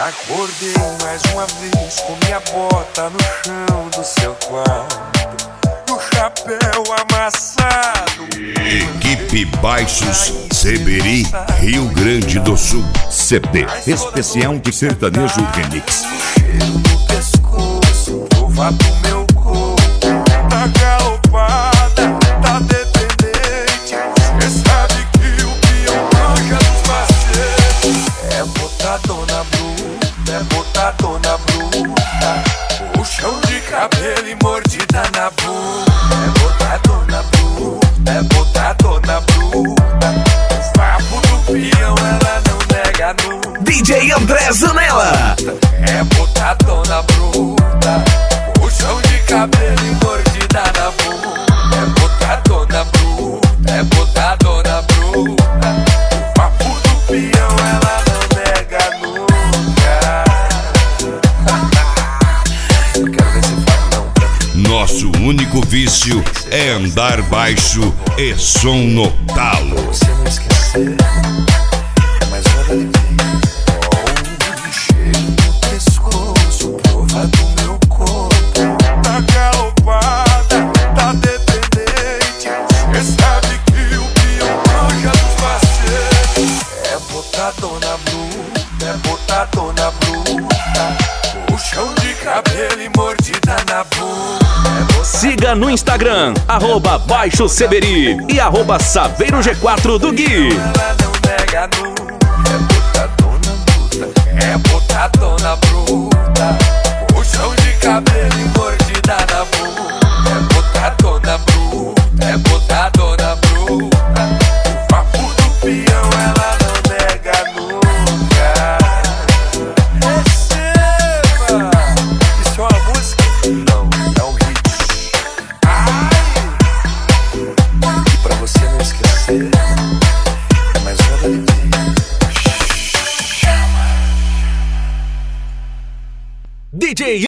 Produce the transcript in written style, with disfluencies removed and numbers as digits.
Acordei mais uma vez com minha bota no chão do seu quarto, do chapéu amassado. Equipe Baixos Seberi, Rio Grande do Sul. CD especial de sertanejo remix. Cheiro no pescoço, prova do meu corpo, tá galopada, tá dependente. Cê sabe que o peão manja dos macetes. É botadona bruta, é botadona bruta, puxão de cabelo e mordida na bunda. É botadona bruta, é botadona bruta, o papo do peão ela não nega nunca. DJ André Zanella. É botadona bruta, puxão de cabelo e mordida na bunda. É botadona bruta, é botadona bruta, o papo do peão ela não nega nunca. Eu quero ver se fala não pra mim. Nosso único vício é andar baixo e som no talo. Você não esquecer, é mais uma da alegria. Cheiro no pescoço, prova do meu corpo, tá galopada, tá dependente. Cê sabe que o peão manja dos macetes. É botadona bruta, é botadona bruta, puxão de cabelo e mordida na bunda. Siga no Instagram, @Baixo Seberi e @SaveiroG4 do Gui. Ela não nega nunca. É botadona bruta, é botadona bruta, puxão de cabelo e mordida na bunda. É botadona bruta, é botadona bruta, o papo do peão ela não nega nunca. Receba! Isso é uma música? Não, é um hit. Ai! E pra você não esquecer, é mais uma da alegria. DJ